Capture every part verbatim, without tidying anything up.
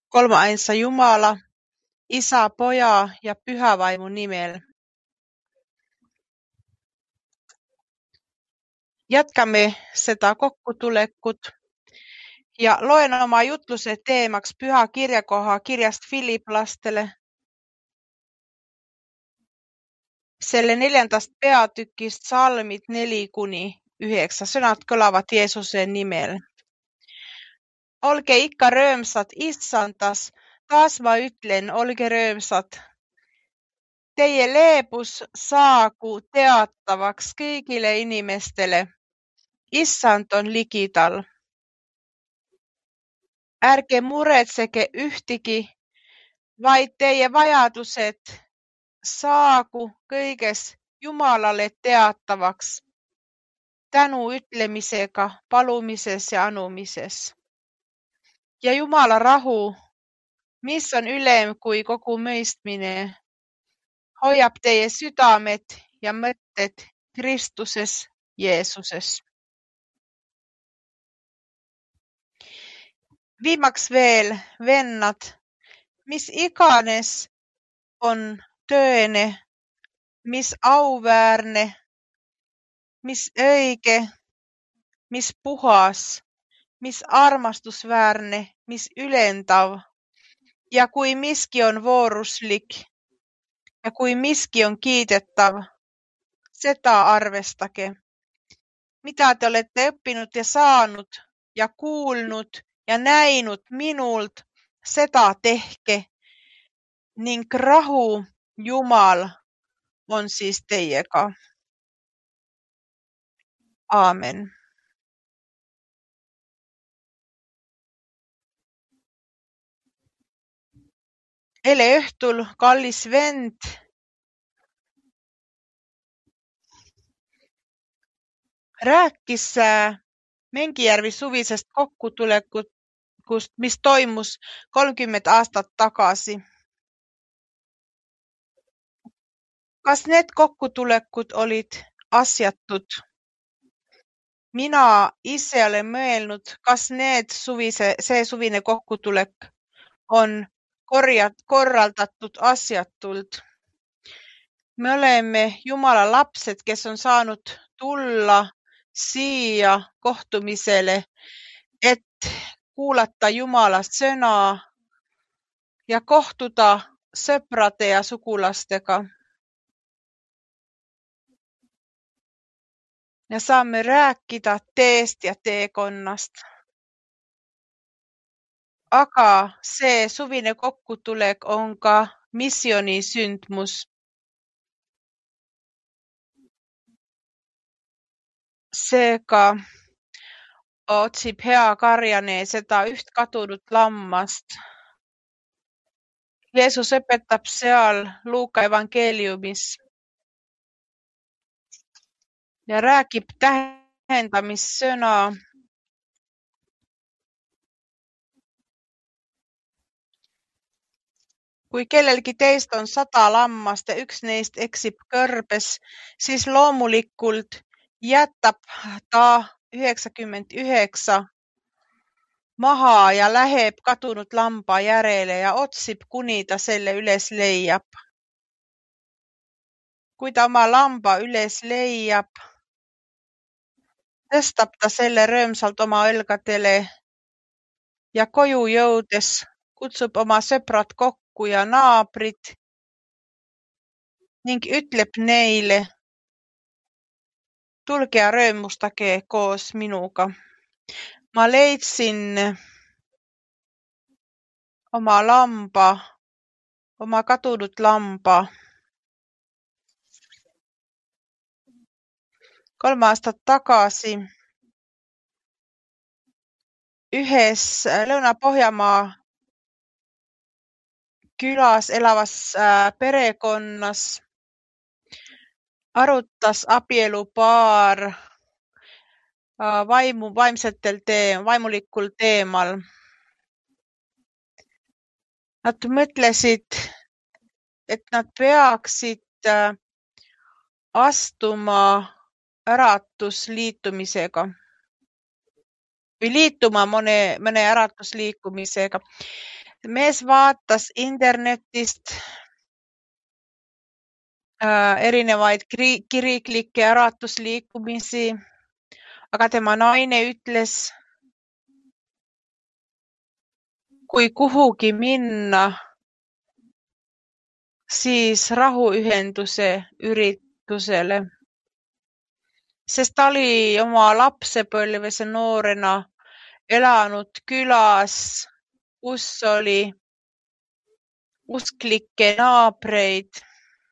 Kolmainsa Jumala, Isä, Poja ja Pyhä Vaimu nimellä. Jatkamme sitä kokkutulekut ja loen oma jutluse teemaksi pyhä kirjakohaa kirjasta Filiplastele. Selle neljäntästä peatykkistä salmit neli kuni yhdeksän. Sanat kolavat Jeesuksen nimellä. Olke ikka röömsat issantas, taas mä ytlen, olke röömsat. Teie leepus saaku teattavaks kõigile inimestele. Issant on likital. Ärge muretsege ühtigi, vaid teie vajadused saagu kõiges Jumalale teatavaks tänu ütlemisega, palumises ja anumises. Ja Jumala rahu, mis on ülem kui kogu mõistmine, hoiab teie südamed ja mõtted Kristuses Jeesuses. Viimaks veel, vennad, mis iganes on tõene, mis auväärne, mis õige, mis puhas, mis armastusväärne, mis ülendav ja kui miski on vooruslik ja kui miski on kiidetav, seda arvestage. Mitä te olette õppinud ja saanud ja kuulnud ja näinud minult, seda tehke ning rahu Jumal on siis teiega. Aamen. Eile õhtul kallis vend rääkis Mängijärvi suvisest kokkutulekust, mis toimus kolmkümmend aastat tagasi. Kas need kokkutulekud olid asjatud? Mina ise olen mõelnud, kas need suvise, see suvine kokkutulek on korjat, korraldatud asjatult. Me oleme Jumala lapsed, kes on saanud tulla siia kohtumisele, et kuulata Jumala sõna ja kohtuda sõprade ja sugulastega. Ja saamme rääkida teest ja teekonnast. Aga see suvine kokkutulek on ka missioonisündmus. Seega otsib hea karjane seda üht kadunud lammast. Jeesus õpetab seal Luuka evangeeliumis ja räägib tähendamissõna. Kui kellelgi teist on sada lammast ja üks neist eksib kõrbes, siis loomulikult jätab ta üheksakümmend üheksa maha ja läheb kadunud lamba järele ja otsib, kuni ta selle üles leiab. Kui ta oma lamba üles leiab, tõstab ta selle rõõmsalt oma õlgadele ja koju jõudes kutsub oma sõbrad kokku ja naabrid ning ütleb neile, tulge ja rõõmustage koos minuga. Ma leidsin oma lamba, oma kadunud lamba. Kolm aastat tagasi ühes Lõuna-Pohjamaa külas elavas perekonnas arutas abielupaar vaimu, vaimsetel teem, vaimulikul teemal. Nad mõtlesid, et nad peaksid astuma äratusliitumisega või liituma mõne, mõne äratusliikumisega. Mees vaatas internetist äh, erinevaid kri- kiriklikke äratusliikumisi, aga tema naine ütles, kui kuhugi minna, siis rahuühenduse üritusele, sest ta oli oma lapsepõlves ja noorena elanud külas, kus oli usklikke naabreid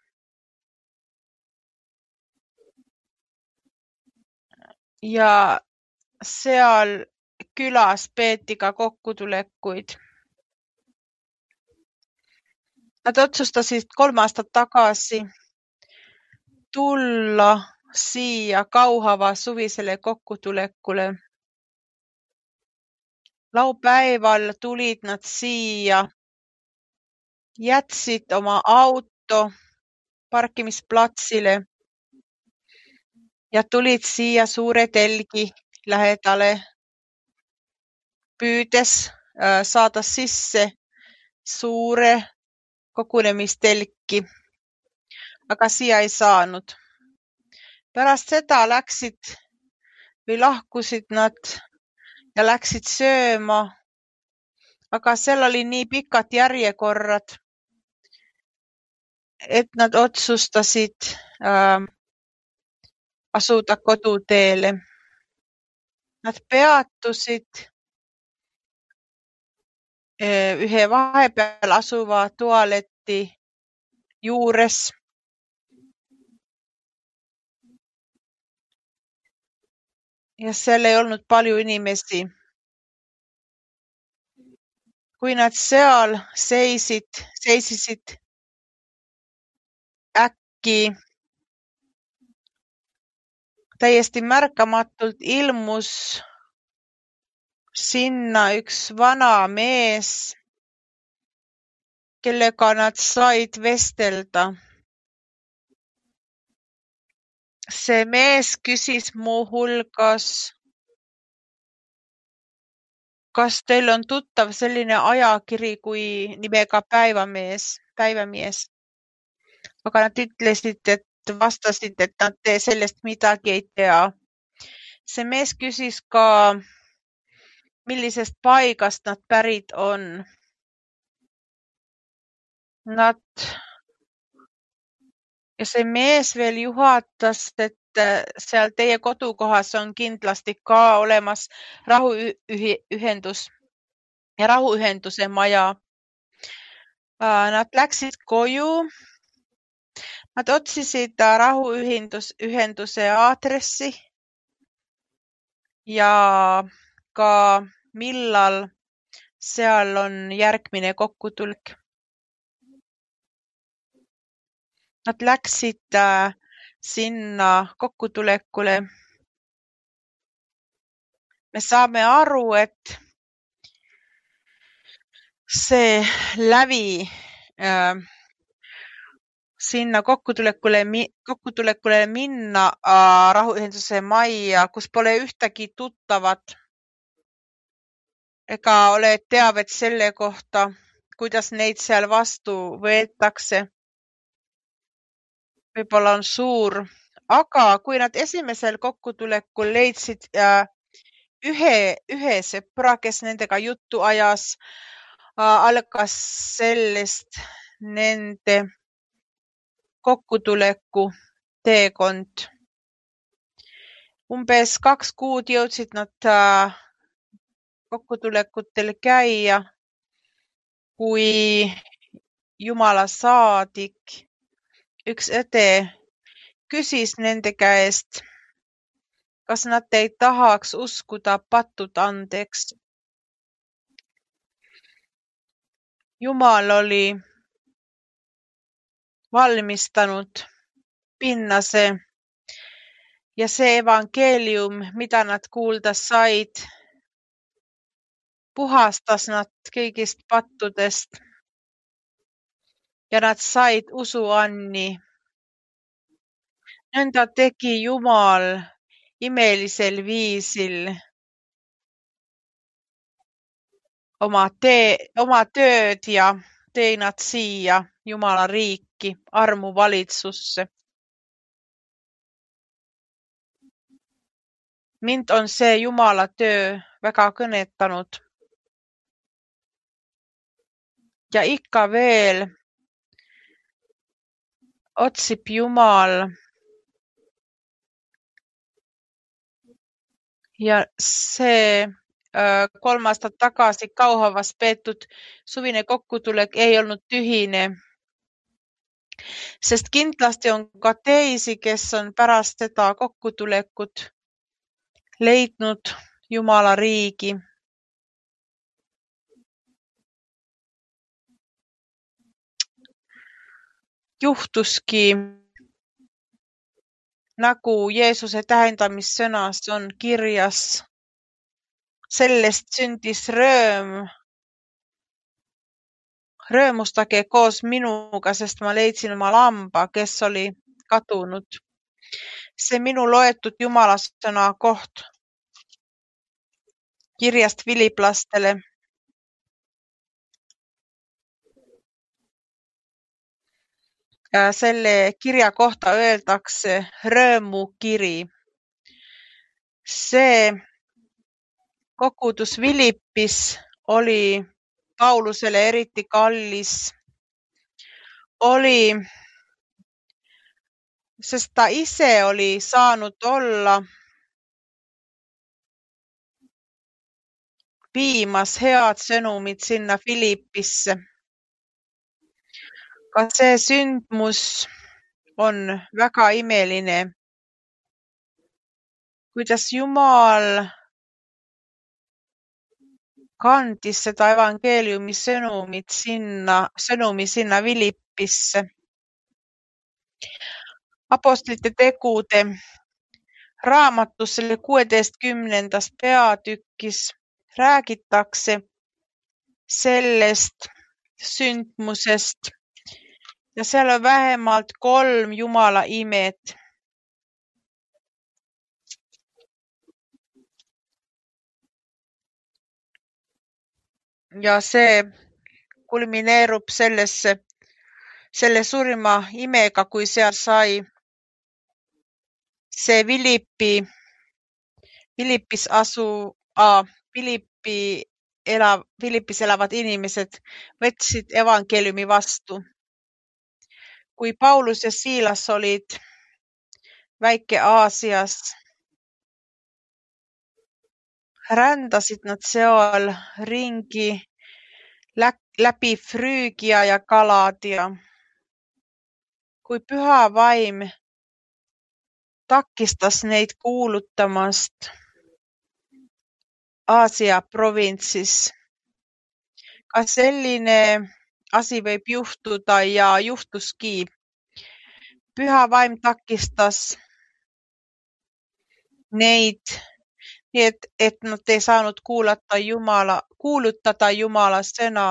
ja seal külas peeti ka kokkutulekuid. Nad otsustasid kolm aastat tagasi tulla siia Kauhava suvisele kokkutulekule. Laupäeval tulid nad siia, jätsid oma auto parkimisplatsile ja tulid siia Suure telgi lähedale, püüdes äh, saada sisse suure kogunemistelki, aga siia ei saanud. Pärast seda läksid või lahkusid nad ja läksid sööma, aga seal oli nii pikad järjekorrad, et nad otsustasid äh, asuda koduteele. Nad peatusid äh, ühe vahepeal asuva tualeti juures. Ja seal ei olnud palju inimesi. Kui nad seal seisid, seisisid, äkki täiesti märkamatult ilmus sinna üks vana mees, kellega nad said vestelda. See mees küsis muu hulgas, kas teil on tuttav selline ajakiri kui nimega Päivamees, Päivämies? Aga nad ütlesid, et vastasid, et nad sellest midagi ei tea. See mees küsis ka, millisest paigast nad pärit on. Nad ja see mees veel juhatas, et seal teie kodukohas on kindlasti ka olemas rahuühendus ja rahuühenduse maja. Nad läksid koju. Nad otsisid rahuühenduse aadressi ja ka millal seal on järgmine kokkutulek. Nad läksid sinna kokkutulekule. Me saame aru, et see lävi äh, sinna kokkutulekule, kokkutulekule minna äh, rahuühenduse majja, kus pole ühtegi tuttavat ega ole teavet selle kohta, kuidas neid seal vastu võetakse. Võib-olla on suur, aga kui nad esimesel kokkutulekul leidsid äh, ühe, ühe sõpra, kes nendega juttu ajas, äh, algas sellest nende kokkutuleku teekond. Umbes kaks kuud jõudsid nad äh, kokkutulekutel käia, kui Jumala saadik, üks õde, küsis nende käest, kas nad ei tahaks uskuda patud andeks. Jumal oli valmistanud pinnase ja see evangeelium, mida nad kuulda said, puhastas nad kõigist pattudest ja nad said usuanni. Nõnda tegi Jumal imelisel viisil. oma, tee, oma tööd ja tee nad siia Jumala riiki, armuvalitsusse. Mind on see Jumala töö väga kõnetanud. Ja ikka veel otsib Jumal ja see kolm aastat tagasi Kauhavas peetud suvine kokkutulek ei olnud tühine, sest kindlasti on ka teisi, kes on pärast seda kokkutulekut leidnud Jumala riigi. Juhtuski, nagu Jeesuse tähendamissõnas on kirjas, sellest sündis rõõm. Rõõmustage koos minuga, sest ma leidsin oma lamba, kes oli kadunud. See minu loetud Jumala sõna koht kirjast Filiplastele. Selle kirja kohta öeldakse rõõmukiri. See kogudus Philippis oli Paulusele eriti kallis, oli, sest ta ise oli saanud olla viimas head sõnumit sinna Philippisse. Ka see sündmus on väga imeline, kuidas Jumal kandis seda evangeeliumi sõnumit sinna, sõnumi sinna Philippisse. Apostlite tegude raamatus selle kuueteistkümnendast peatükis räägitakse sellest sündmusest ja seal on vähemalt kolm Jumala imet. Ja see kulmineerub sellesse, selle suurima imega, kui seal sai see Philippi, Philippis asu, ah, Philippi elav, Philippis elavad inimesed võtsid evangeeliumi vastu. Kui Paulus ja Siilas olid Väike-Aasias, rändasid nad seal ringi läbi Früügia ja Galatia. Kui Püha Vaim takistas neid kuulutamast Aasia provintsis. Ka selline asi võib juhtuda ja juhtuski. Püha Vaim takistas neid, nii et, et nad ei saanud kuulata Jumala, kuulutada Jumala sõna.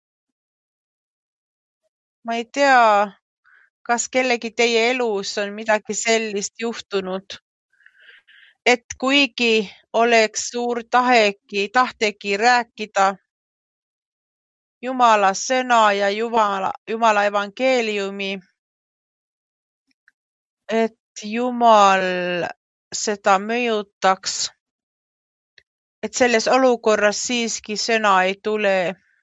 Ma ei tea, kas kellegi teie elus on midagi sellist juhtunud, et kuigi oleks suur tahegi, tahtegi rääkida Jumala sõna ja Jumala, Jumala evangeeliumi, et Jumal seda mõjutaks, et selles olukorras siiski sõna ei tule.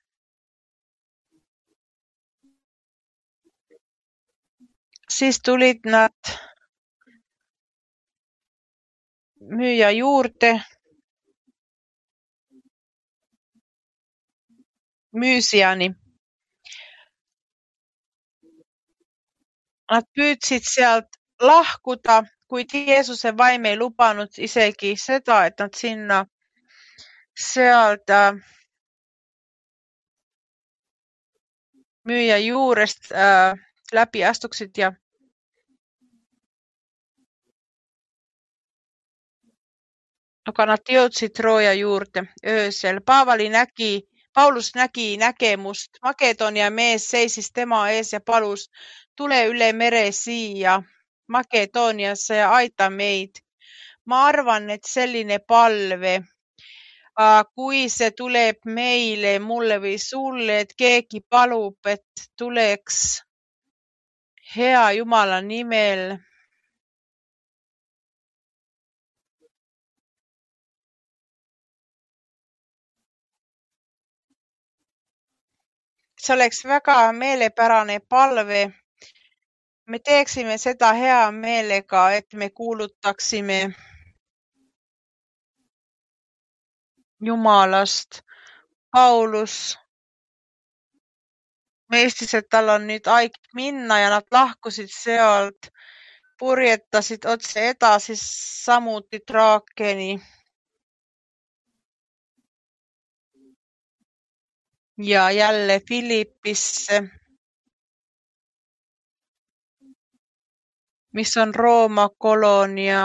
Siis tulid nad müüja juurde, müüsijani. Nad püüdsid sealt lahkuda, kuid Jeesuse vaim ei lubanud isegi seda, et nad sinna sealt müüja juurest äh, läbi astuksid ja aga nad jõudsid Trooja juurde öösel. Paavali nägi, Paulus nägi nägemust. Makedoonia mees seisis tema ees ja palus, tule üle mere siia Makedooniasse ja aita meid. Ma arvan, et selline palve kui see tuleb meile, mulle või sulle, et keegi palub, et tuleks hea Jumala nimel. See oleks väga meelepärane palve. Me teeksime seda hea meelega, et me kuulutaksime Jumalast. Paulus mõistis, et tal on nüüd aeg minna ja nad lahkusid sealt, purjetasid otse edasi, samuti Traakeni. Ja jälle Filippisse, mis on Rooma koloonia.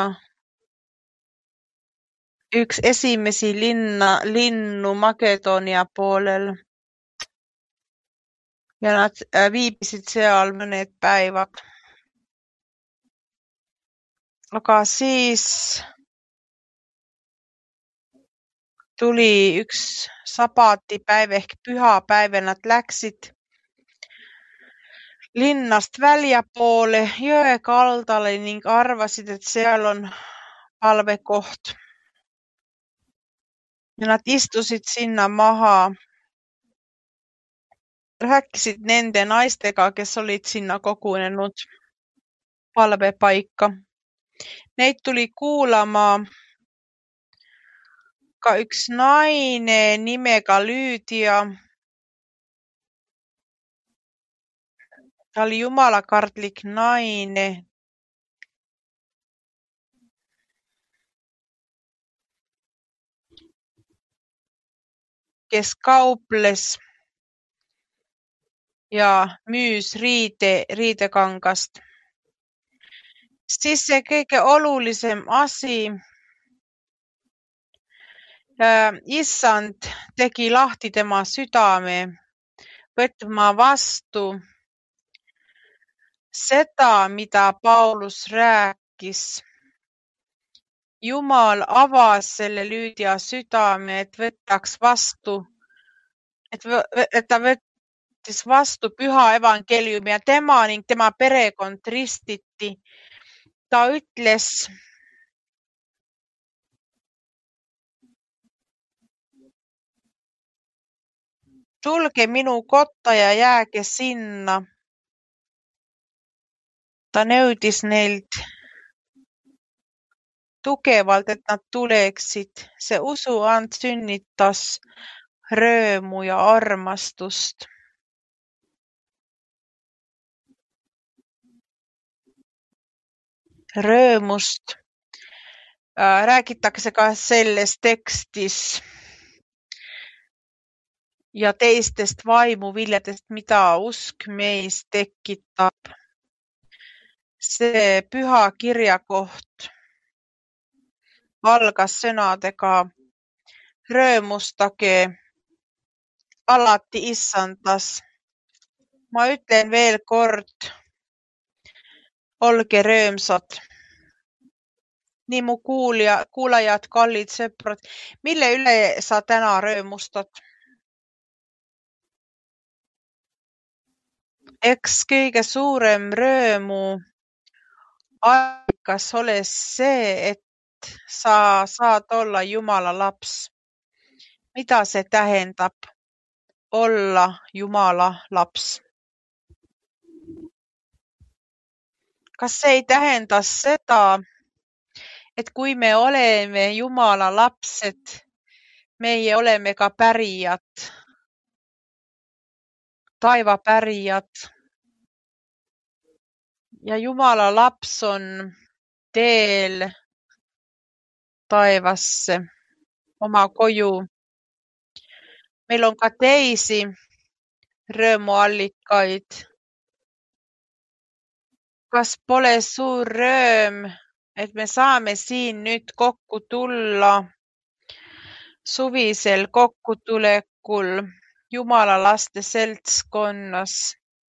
Üks esimesi linna, linnu Makedoonia poolel. Ja nad viibisid seal mõned päevad. Aga siis tuli üks sabatipäev ehk pühapäev ja nad läksid linnast väljapoole jõe kaldale ning arvasid, et seal on palvekoht. Ja nad istusid sinna maha. Rääkisid nende naistega, kes olid sinna kogunenud palvepaika. Neid tuli kuulama ka üks naine nimega Lüüdia. Ta oli jumalakartlik naine. Kes kauples ja müüs riide, riidekangast. Siis see kõige olulisem asi, Issand tegi lahti tema südame, võtma vastu seda, mida Paulus rääkis. Jumal avas selle Lüüdia südame, et võtaks vastu, et, et ta võttis vastu püha evankeliumi ja tema ning tema perekond ristiti. Ta ütles, tulge minu kotta ja jääge sinna. Ta nõudis neilt tugevalt, et nad tuleksid. See usuand sünnitas rõõmu ja armastust. Rõõmust äh, räägitakse ka selles tekstis ja teistest vaimuviljadest, mida usk meis tekitab. See püha kirjakoht algas sõnadega rõõmustage alati Issandas. Ma ütlen veel kord, olge rõõmsad. Nii mu kuulja, kuulajad, kallid sõprad, mille üle sa täna rõõmustad? Eks kõige suurem rõõmu allikas ole see, et sa saad olla Jumala laps. Mida see tähendab olla Jumala laps? Kas see ei tähenda seda, et kui me oleme Jumala lapsed, meie oleme ka pärijad, taivapärijad. Ja Jumala laps on teel taevasse, oma koju. Meil on ka teisi rõõmuallikaid. Kas pole suur rõõm, et me saame siin nüüd kokku tulla suvisel kokkutulekul Jumala laste seltskonnas?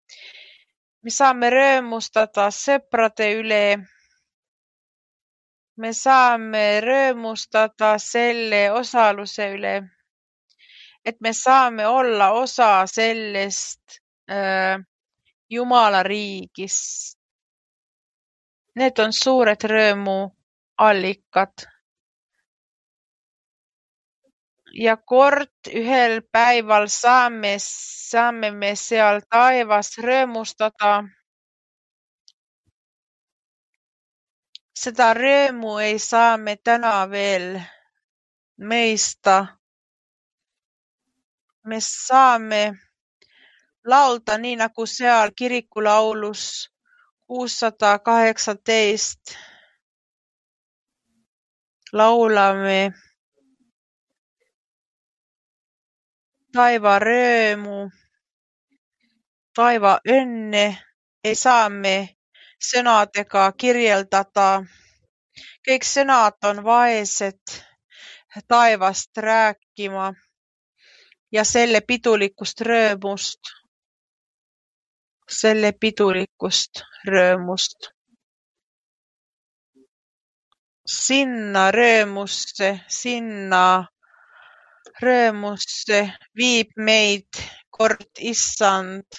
Me saame rõõmustada sõprade üle, Me saame rõõmustada selle osaluse üle, et me saame olla osa sellest äh, Jumala riigist. Need on suured rõõmuallikad. Ja kord ühel päeval saame, saame me seal taevas rõõmustada. Seda rõõmu ei saa me täna veel mõista. Me saame laulda nii nagu seal kirikulaulus kuussada kaheksateist. Laulame taiva rõõmu, taiva õnne ei saa me sõnadega kirjeldada. Kõik sõnad on vaesed taevast rääkima ja selle pidulikust rõõmust, selle pidulikust rõõmust. Sinna rõõmusse, sinna rõõmusse viib meid kord Issand.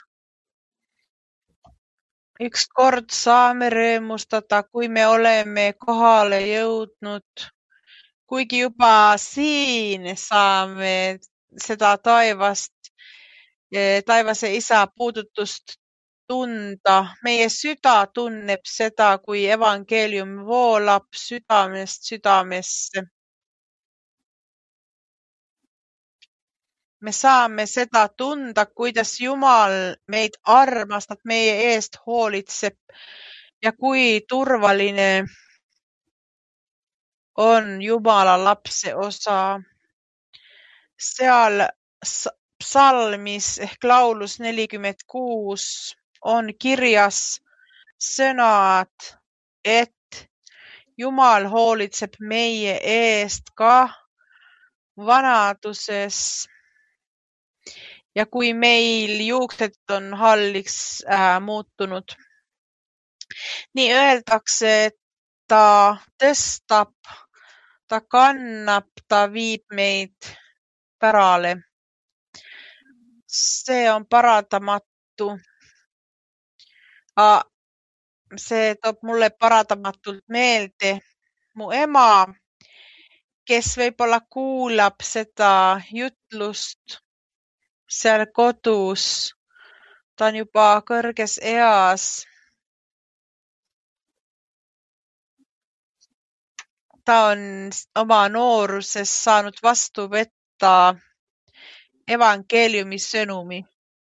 Ükskord saame rõõmustada, kui me oleme kohale jõudnud, kuigi juba siin saame seda taevast, taevase Isa puudutust tunda. Meie süda tunneb seda, kui evangeelium voolab südamest südamesse. Me saame seda tunda, kuidas Jumal meid armastab, meie eest hoolitseb ja kui turvaline on Jumala lapse osa. Seal psalmis ehk laulus nelikümmend kuus on kirjas sõnad, et Jumal hoolitseb meie eest ka vanaduses. Ja kui meil juuksed on halliks äh, muutunud, nii öeldakse, et ta tõstab, ta kannab, ta viib meid pärale. See on paradamatu. See toob mulle paradamatult meelde mu ema, kes võib-olla kuulab seda jutlust seal kodus. Ta on juba kõrges eas. Ta on oma nooruses saanud vastu võtta evangeeliumi sõnumi.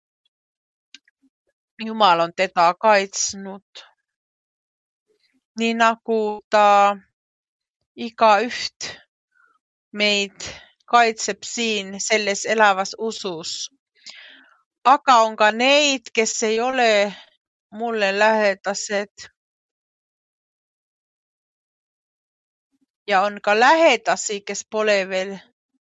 Jumal on teda kaitsnud. Nii nagu ta igaüht meid kaitseb siin selles elavas usus. Aga on ka neid, kes ei ole mulle lähedased. Ja on ka lähedasi, kes pole veel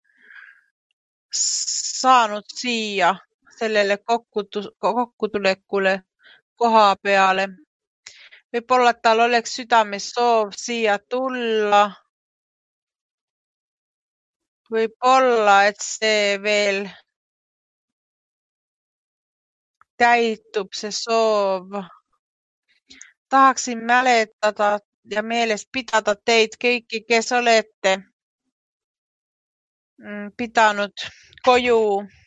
saanud siia sellele kokkutulekule koha peale. Võib-olla tal oleks südames soov siia tulla. Võib-olla, et see veel täitub see soov. Tahaksin mäletada ja meeles pidada teid kõiki, kes olete pidanud koju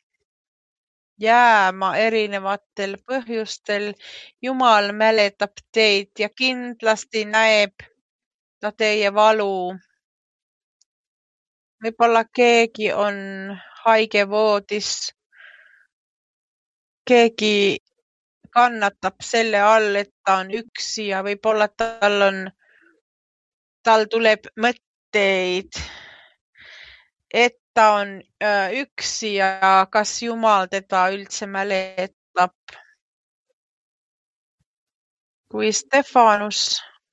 jääma erinevatel põhjustel. Jumal mäletab teid ja kindlasti näeb ta teie valu. Võib-olla keegi on haigevoodis. Keegi kannatab selle all, et ta on üksi ja võib-olla tal on, tal tuleb mõtteid, et ta on üksi ja kas Jumal teda üldse mäletab. Kui Stefanus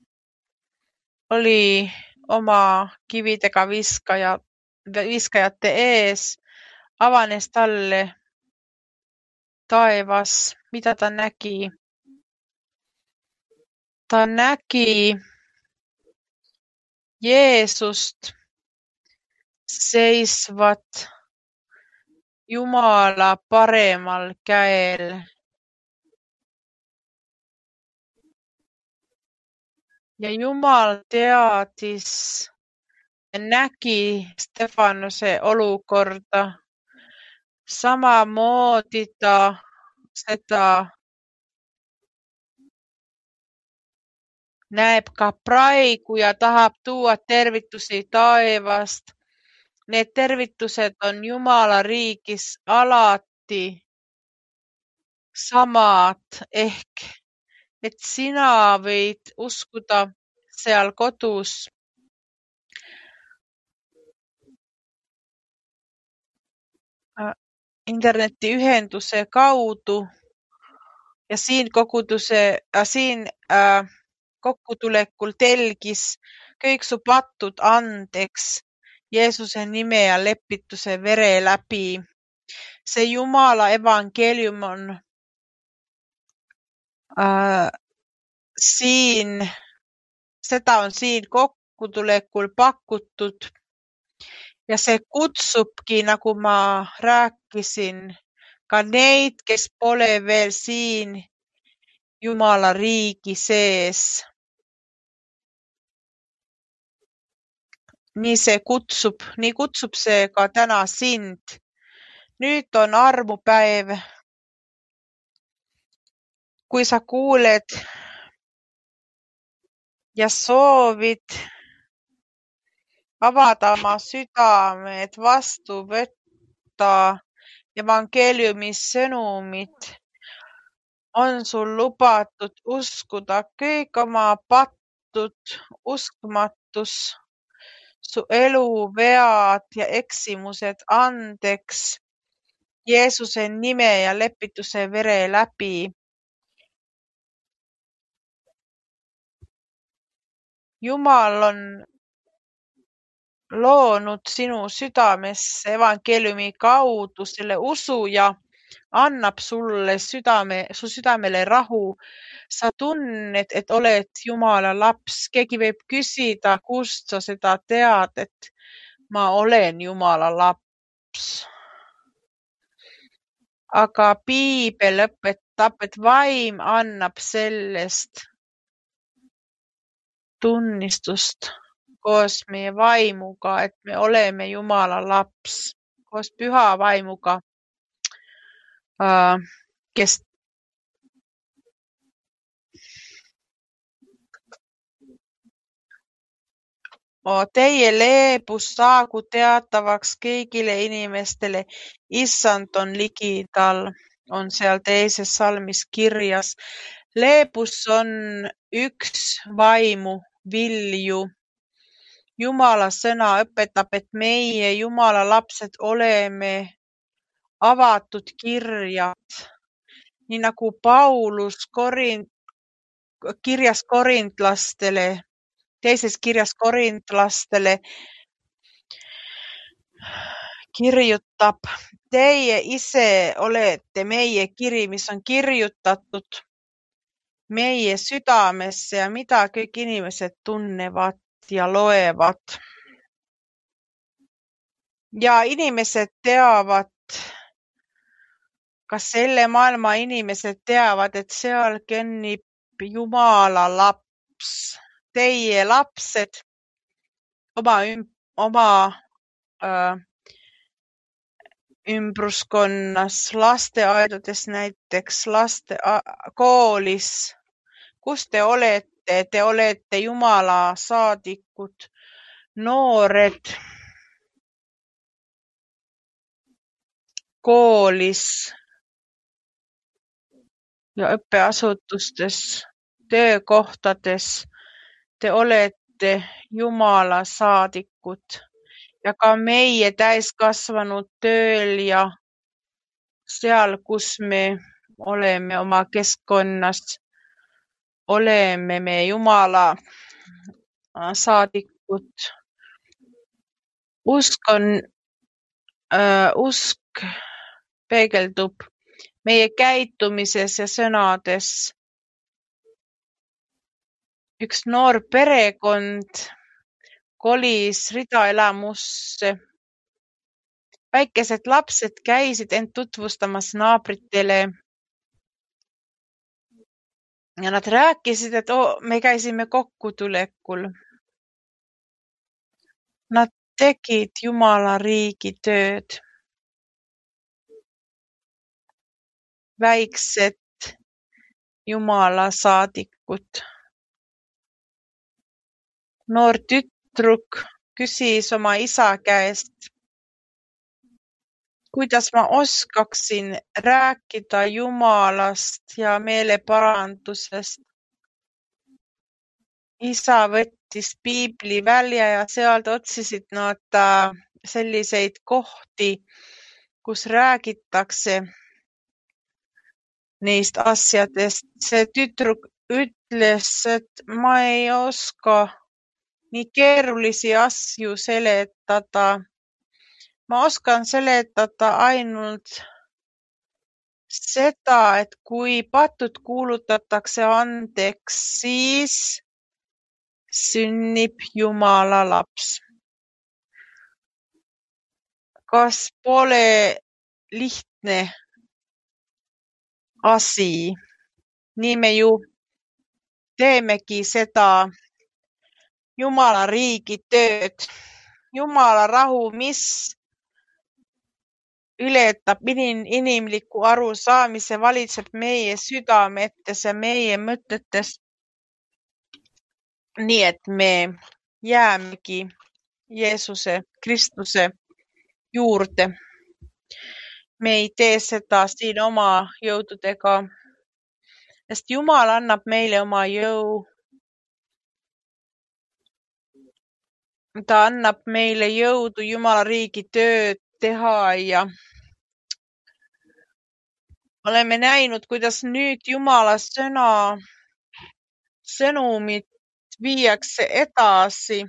oli oma kividega viskaja, viskajate ees, avanes talle taevas, mida ta nägi. Ta nägi Jeesust seisvat Jumala paremal käel. Ja Jumal teadis ja nägi Stefanuse olukorda. Samamoodi ta seda näeb ka praegu ja tahab tuua tervitusi taevast. Need tervitused on Jumala riigis alati samad ehk, et sina võid uskuda seal kodus internetiühenduse kaudu ja siin koguduse, siin äh, kokkutulekul telgis kõik su pattud andeks Jeesuse nime ja lepituse vere läbi. See Jumala evangeelium on äh, siin, seda on siin kokkutulekul pakutud ja see kutsubki, nagu ma rääkisin, ka neid, kes pole veel siin Jumala riigi sees. Nii see kutsub, nii kutsub see ka täna sind. Nüüd on armupäev. Kui sa kuuled ja soovid avada oma südame, et vastu võtta evangeeliumi sõnumit, on sul lubatud uskuda kõik oma pattud, uskmatus, su elu vead ja eksimused andeks Jeesuse nime ja lepituse vere läbi. Jumal on loonud sinu südamesse evangeeliumi kaudu selle usu ja annab sulle südame, su südamele rahu. Sa tunned, et oled Jumala laps. Keegi võib küsida, kust sa seda tead, et ma olen Jumala laps. Aga piibel õpetab, et vaim annab sellest tunnistust koos meie vaimuga, et me oleme Jumala laps, koos püha vaimuga, kes teie leebus saagu teatavaks kõigile inimestele. Issand on ligidal, on seal teises salmis kirjas. Leebus on üks vaimu vilju. Jumala sõna õpetab, et meie Jumala lapsed oleme avatud kirjad. Nii nagu Paulus Korint, kirjas korintlastele, teises kirjas korintlastele kirjutab, teie ise olete meie kiri, mis on kirjutatud meie südamesse ja mida kõik inimesed tunnevad ja loevad. Ja inimesed teavad, kas selle maailma inimesed teavad, et seal kõnnib Jumala laps. Teie lapsed oma, oma äh, ümbruskonnas, lasteaedades näiteks, laste koolis, kus te olete, te olete Jumala saadikud, noored koolis ja õppeasutustes, töökohtades, te olete Jumala saadikud ja ka meie täiskasvanud tööl ja seal, kus me oleme oma keskkonnas, oleme me Jumala saadikud. Usk on, äh, usk peegeldub meie käitumises ja sõnades. Üks noor perekond kolis ridaelamusse. Väikesed lapsed käisid end tutvustamas naabritele. Ja nad rääkisid, et oh, me käisime kokkutulekul. Nad tegid Jumala riigi tööd. Väiksed Jumala saadikut. Noor tütruk küsis oma isa käest, kuidas ma oskaksin rääkida Jumalast ja meeleparandusest. Isa võttis piibli välja ja sealt otsisid nad selliseid kohti, kus räägitakse neist asjadest. See tütruk ütles, et ma ei oska nii keerulisi asju seletada. Ma oskan seletada ainult seda, et kui patud kuulutatakse andeks, siis sünnib Jumala laps. Kas pole lihtne asi? Nii me ju teemegi seda Jumala riigi tööd. Jumala rahu, mis ületab inimliku arusaamise, valitseb meie südametes ja meie mõtetes. Nii et me jäämegi Jeesuse Kristuse juurde. Me ei tee seda siin oma jõududega, sest Jumal annab meile oma jõu. Ta annab meile jõudu Jumala riigi tööd teha ja oleme näinud, kuidas nüüd Jumala sõna, sõnumit viiakse edasi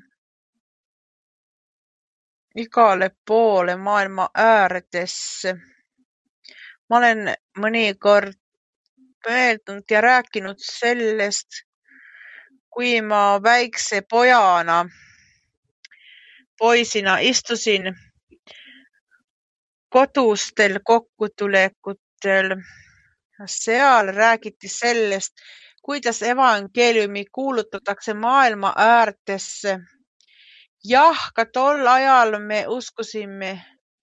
igale poole maailma ääredesse. Ma olen mõnikord mõelnud ja rääkinud sellest, kui ma väikse pojana, poisina istusin kodustel kokkutulekutel. Seal räägiti sellest, kuidas evangeeliumi kuulutatakse maailma äärtesse. Jah, ka tol ajal me uskusime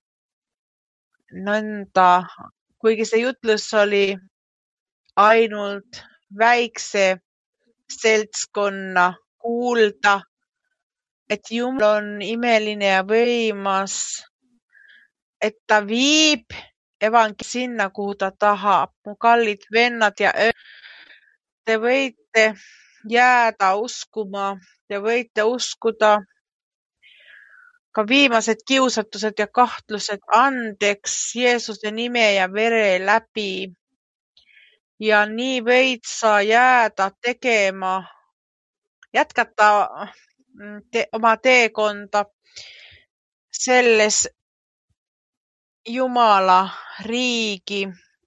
nõnda, kuigi see jutlus oli ainult väikse seltskonna kuulda, et Jumal on imeline ja võimas, et ta viib evangeeliumi sinna, kuhu ta tahab. Mu kallid vennad ja öö, te võite jääda uskuma, te võite uskuda ka viimased kiusatused ja kahtlused andeks Jeesuse nime ja vere läbi. Ja nii võid sa jääda tegema, jätkata te, oma teekonda selles Jumala riigi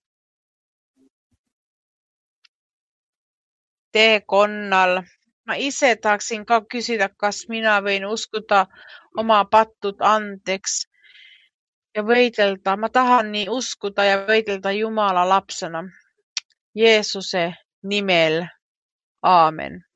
teekonnal. Ma ise tahaksin ka küsida, kas mina võin uskuda oma pattud andeks ja võidelda. Ma tahan nii uskuda ja võidelda Jumala lapsena. Jeesuse nimel. Aamen.